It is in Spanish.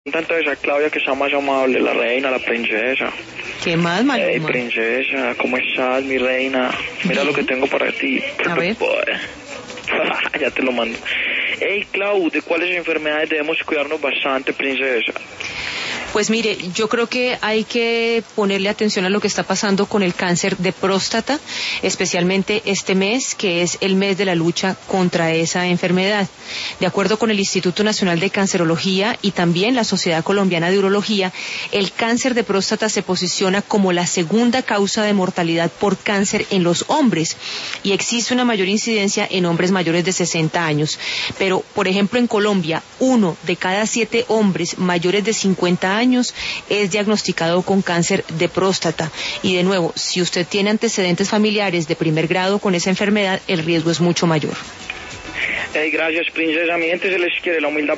Entonces a Claudia, que sea más amable, la reina, la princesa. ¿Qué más, Maluma? Hey, princesa, ¿cómo estás, mi reina? Mira lo que tengo para ti. A ver. Ya te lo mando. Hey, Clau, ¿de cuáles enfermedades debemos cuidarnos bastante, princesa? Pues mire, yo creo que hay que ponerle atención a lo que está pasando con el cáncer de próstata, especialmente este mes, que es el mes de la lucha contra esa enfermedad. De acuerdo con el Instituto Nacional de Cancerología y también la Sociedad Colombiana de Urología, el cáncer de próstata se posiciona como la segunda causa de mortalidad por cáncer en los hombres y existe una mayor incidencia en hombres mayores de 60 años. Pero, por ejemplo, en Colombia, 1 de cada 7 hombres mayores de 50 años es diagnosticado con cáncer de próstata. Y de nuevo, si usted tiene antecedentes familiares de primer grado con esa enfermedad, el riesgo es mucho mayor. Hey, gracias, princesa. Mi gente se les quiere, la humildad